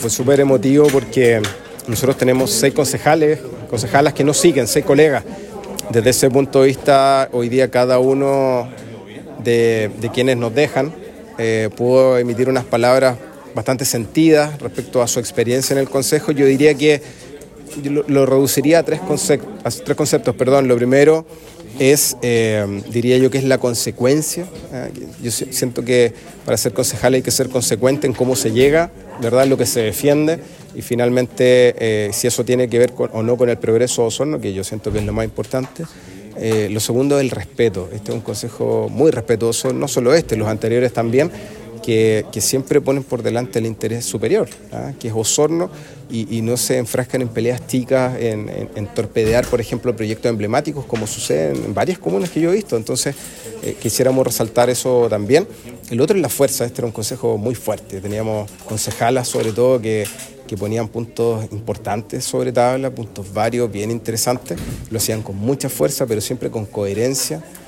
Fue súper emotivo porque nosotros tenemos 6 concejalas que nos siguen, 6 colegas. Desde ese punto de vista, hoy día cada uno de quienes nos dejan pudo emitir unas palabras bastante sentidas respecto a su experiencia en el Consejo. Yo diría que lo reduciría a tres conceptos. Lo primero es, diría yo, que es la consecuencia. Yo siento que para ser concejal hay que ser consecuente en cómo se llega, ¿verdad?, lo que se defiende, y finalmente si eso tiene que ver o no con el progreso de Osorno, que yo siento que es lo más importante. Lo segundo es el respeto. Este es un consejo muy respetuoso, no solo los anteriores también, que siempre ponen por delante el interés superior, que es Osorno, y no se enfrascan en peleas chicas, en torpedear, por ejemplo, proyectos emblemáticos, como sucede en varias comunas que yo he visto. Entonces, quisiéramos resaltar eso también. El otro es la fuerza. Este era un consejo muy fuerte. Teníamos concejalas, sobre todo, que ponían puntos importantes sobre tabla, puntos varios, bien interesantes. Lo hacían con mucha fuerza, pero siempre con coherencia,